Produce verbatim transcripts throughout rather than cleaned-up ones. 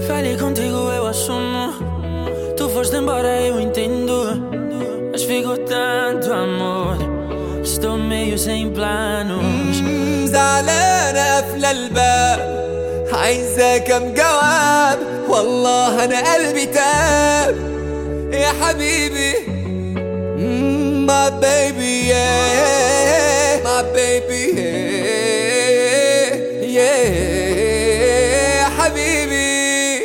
Falhei contigo, eu assumo. Tu foste embora, eu entendo. Mas ficou tanto amor, estou meio sem planos. زعلانة قافلة الباب، عايزة كم جواب، والله أنا قلبي تاب يا حبيبي. My baby yeah, my baby yeah, yeah يا حبيبي.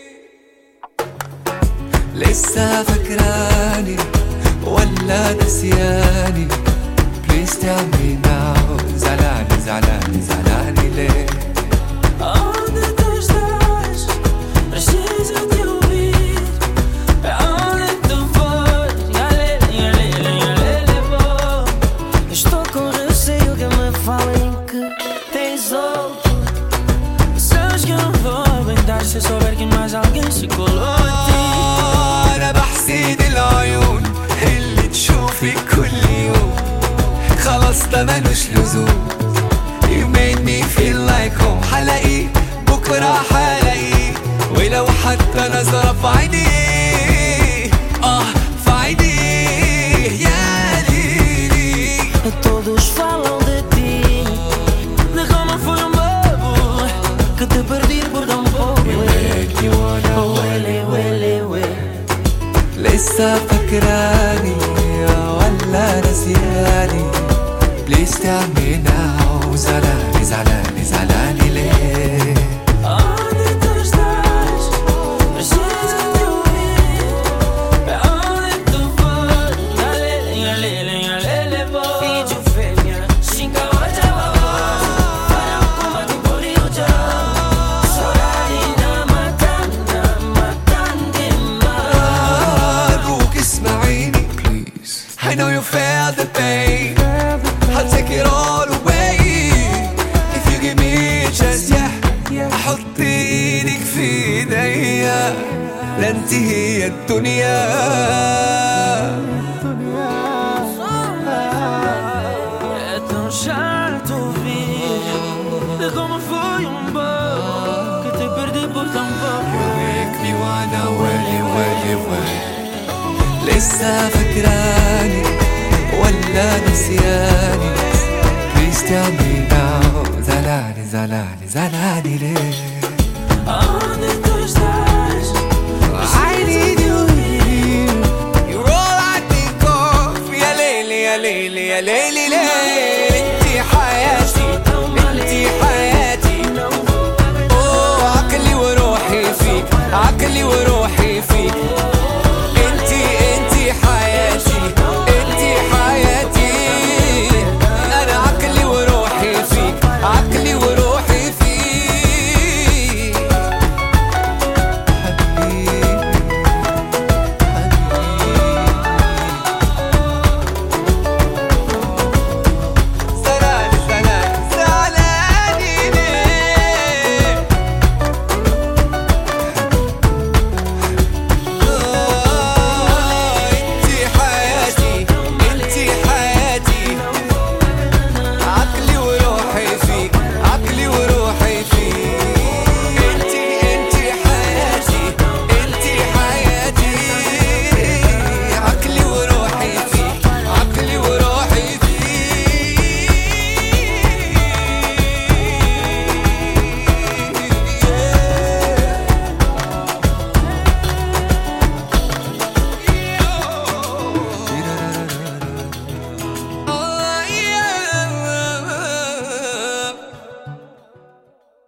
لسه فاكراني ولا نسياني؟ Please tell me now. زعلاني زعلاني زعلاني ليه؟ Onde tu estás? Preciso te ouvir. Aonde tu fores? Galele, galele, galele, vou. Estou com receio que me falem que tens outro. Sabes que eu não vou aguentar se souber que mais alguém se colou a ti. أنا بحسد العيون اللي تشوفك كل يوم، خلاص ده ملوش لزوم. You made me feel like home. حلاقيه بكرة حلاقيه، ولو حتى نظرة في عينيه، اه في عينيه يا ليلي. Todos falam de ti, de como fui um bobo que te perdi por tão pouco. Huele, huele, huele. لسه فاكراني ولا نسياني؟ Please tell me now. زعلاني زعلاني زعلاني ليه؟ Onde tu estás? Preciso te ouvir. Aonde tu fores? Galele, galele, galele, vou. Filho fêmea, xinga hoje a para uma que pariu já. Sorarina matanda, matanda mais. أرجوك اسمعيني please. I know you feel the pain. I'll take it all away if you give me a chance. Yeah, أحط إيدك في إيديا، لا انت هي الدنيا. É tão chato ouvir de como foi um bobo que te perdi por tão pouco. make me wanna ولي ولي ولي. لسه فاكراني ولا نسياني؟ Please tell me now. زعلاني زعلاني زعلاني ليه؟